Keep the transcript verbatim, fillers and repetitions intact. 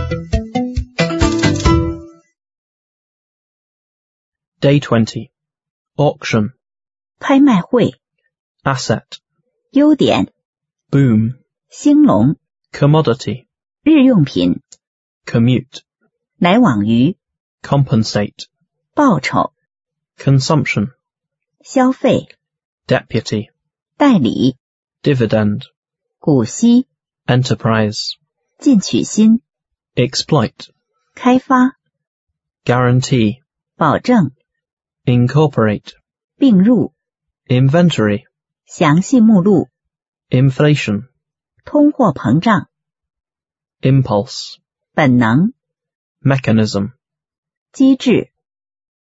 Day twenty. Auction. 拍卖会。 Asset. 优点。 Boom. 兴隆。 Commodity. 日用品。 Commute. 来往于。 Compensate. 报酬。 Consumption. 消费。 Deputy. 代理。 Dividend. 股息。 Enterprise. 进取心。 Exploit. 开发。 Guarantee. 保证。 Incorporate. 并入。 Inventory. 详细目录。 Inflation. 通货膨胀。 Impulse. 本能。 Mechanism. 机制。